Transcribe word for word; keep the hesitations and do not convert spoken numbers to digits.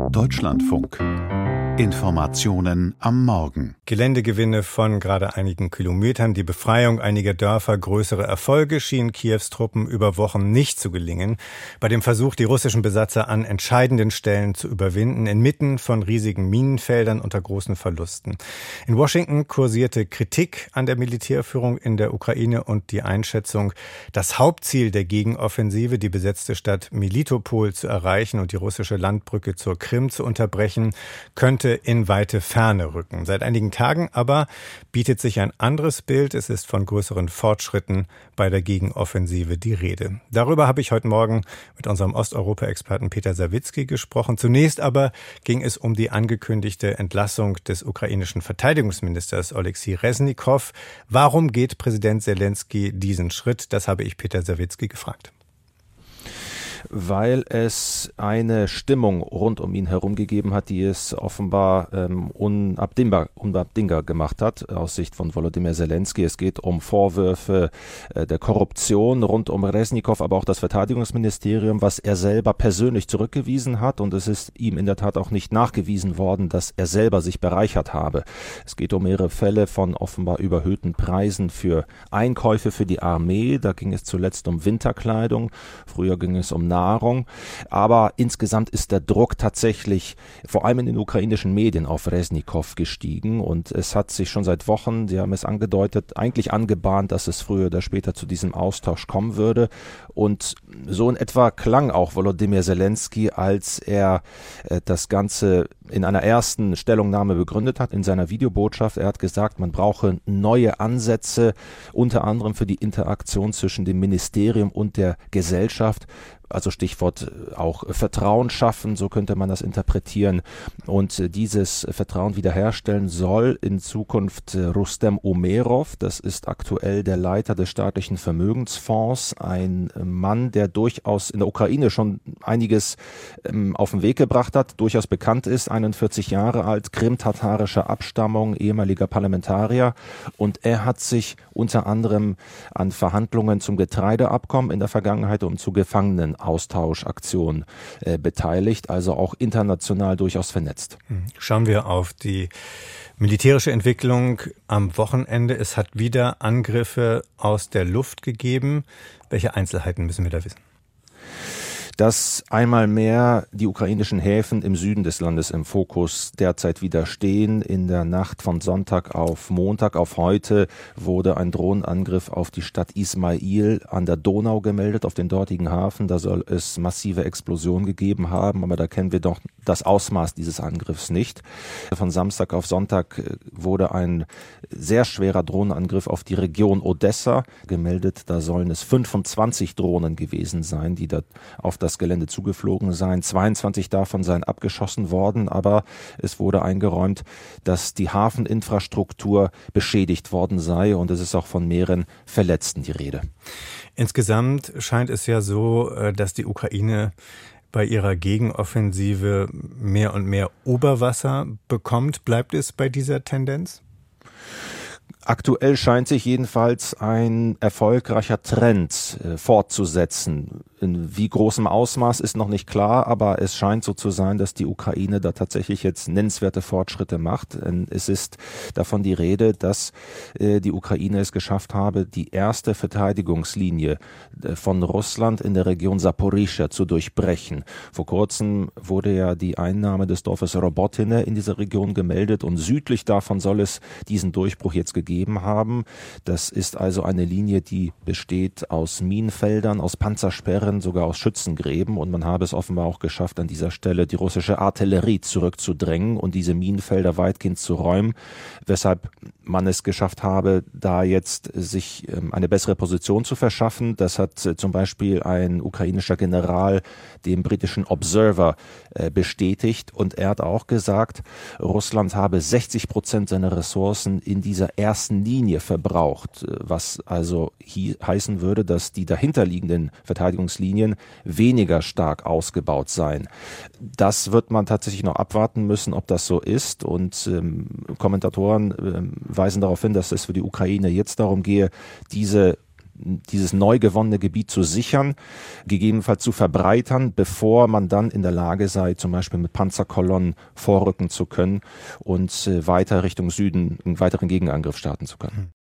Deutschlandfunk. Informationen am Morgen. Geländegewinne von gerade einigen Kilometern, die Befreiung einiger Dörfer, größere Erfolge schienen Kiews Truppen über Wochen nicht zu gelingen. Bei dem Versuch, die russischen Besatzer an entscheidenden Stellen zu überwinden, inmitten von riesigen Minenfeldern unter großen Verlusten. In Washington kursierte Kritik an der Militärführung in der Ukraine und die Einschätzung, das Hauptziel der Gegenoffensive, die besetzte Stadt Melitopol zu erreichen und die russische Landbrücke zur Krim zu unterbrechen, könnte in weite Ferne rücken. Seit einigen Tagen aber bietet sich ein anderes Bild. Es ist von größeren Fortschritten bei der Gegenoffensive die Rede. Darüber habe ich heute Morgen mit unserem Osteuropa-Experten Peter Sawicki gesprochen. Zunächst aber ging es um die angekündigte Entlassung des ukrainischen Verteidigungsministers Oleksiy Resnikow. Warum geht Präsident Selenskyj diesen Schritt? Das habe ich Peter Sawicki gefragt. Weil es eine Stimmung rund um ihn herum gegeben hat, die es offenbar ähm, unabdingbar, unabdingbar gemacht hat, aus Sicht von Volodymyr Selenskyj. Es geht um Vorwürfe äh, der Korruption rund um Resnikow, aber auch das Verteidigungsministerium, was er selber persönlich zurückgewiesen hat. Und es ist ihm in der Tat auch nicht nachgewiesen worden, dass er selber sich bereichert habe. Es geht um mehrere Fälle von offenbar überhöhten Preisen für Einkäufe für die Armee. Da ging es zuletzt um Winterkleidung. Früher ging es um Nahrung, aber insgesamt ist der Druck tatsächlich vor allem in den ukrainischen Medien auf Resnikow gestiegen und es hat sich schon seit Wochen, Sie haben es angedeutet, eigentlich angebahnt, dass es früher oder später zu diesem Austausch kommen würde und so in etwa klang auch Volodymyr Selenskyj, als er äh, das Ganze in einer ersten Stellungnahme begründet hat, in seiner Videobotschaft. Er hat gesagt, man brauche neue Ansätze, unter anderem für die Interaktion zwischen dem Ministerium und der Gesellschaft. Also Stichwort auch Vertrauen schaffen, so könnte man das interpretieren. Und dieses Vertrauen wiederherstellen soll in Zukunft Rustem Umerov, das ist aktuell der Leiter des staatlichen Vermögensfonds, ein Mann, der durchaus in der Ukraine schon einiges ähm, auf den Weg gebracht hat, durchaus bekannt ist, einundvierzig Jahre alt, krimtatarischer Abstammung, ehemaliger Parlamentarier. Und er hat sich unter anderem an Verhandlungen zum Getreideabkommen in der Vergangenheit und zu Gefangenen Austauschaktion äh, beteiligt, also auch international durchaus vernetzt. Schauen wir auf die militärische Entwicklung am Wochenende. Es hat wieder Angriffe aus der Luft gegeben. Welche Einzelheiten müssen wir da wissen? Dass einmal mehr die ukrainischen Häfen im Süden des Landes im Fokus derzeit wieder stehen. In der Nacht von Sonntag auf Montag auf heute wurde ein Drohnenangriff auf die Stadt Ismail an der Donau gemeldet, auf den dortigen Hafen. Da soll es massive Explosionen gegeben haben, aber da kennen wir doch das Ausmaß dieses Angriffs nicht. Von Samstag auf Sonntag wurde ein sehr schwerer Drohnenangriff auf die Region Odessa gemeldet. Da sollen es fünfundzwanzig Drohnen gewesen sein, die da auf das Gelände zugeflogen seien. zweiundzwanzig davon seien abgeschossen worden, aber es wurde eingeräumt, dass die Hafeninfrastruktur beschädigt worden sei und es ist auch von mehreren Verletzten die Rede. Insgesamt scheint es ja so, dass die Ukraine bei ihrer Gegenoffensive mehr und mehr Oberwasser bekommt. Bleibt es bei dieser Tendenz? Aktuell scheint sich jedenfalls ein erfolgreicher Trend äh, fortzusetzen. In wie großem Ausmaß ist noch nicht klar, aber es scheint so zu sein, dass die Ukraine da tatsächlich jetzt nennenswerte Fortschritte macht. Es ist davon die Rede, dass äh, die Ukraine es geschafft habe, die erste Verteidigungslinie äh, von Russland in der Region Saporischschja zu durchbrechen. Vor kurzem wurde ja die Einnahme des Dorfes Robotine in dieser Region gemeldet und südlich davon soll es diesen Durchbruch jetzt gegeben haben. Das ist also eine Linie, die besteht aus Minenfeldern, aus Panzersperren, sogar aus Schützengräben und man habe es offenbar auch geschafft, an dieser Stelle die russische Artillerie zurückzudrängen und diese Minenfelder weitgehend zu räumen, weshalb man es geschafft habe, da jetzt sich eine bessere Position zu verschaffen. Das hat zum Beispiel ein ukrainischer General dem britischen Observer bestätigt und er hat auch gesagt, Russland habe sechzig Prozent seiner Ressourcen in dieser ersten Linie verbraucht, was also hi- heißen würde, dass die dahinterliegenden Verteidigungslinien weniger stark ausgebaut seien. Das wird man tatsächlich noch abwarten müssen, ob das so ist und ähm, Kommentatoren ähm, weisen darauf hin, dass es für die Ukraine jetzt darum gehe, diese dieses neu gewonnene Gebiet zu sichern, gegebenenfalls zu verbreitern, bevor man dann in der Lage sei, zum Beispiel mit Panzerkolonnen vorrücken zu können und weiter Richtung Süden einen weiteren Gegenangriff starten zu können.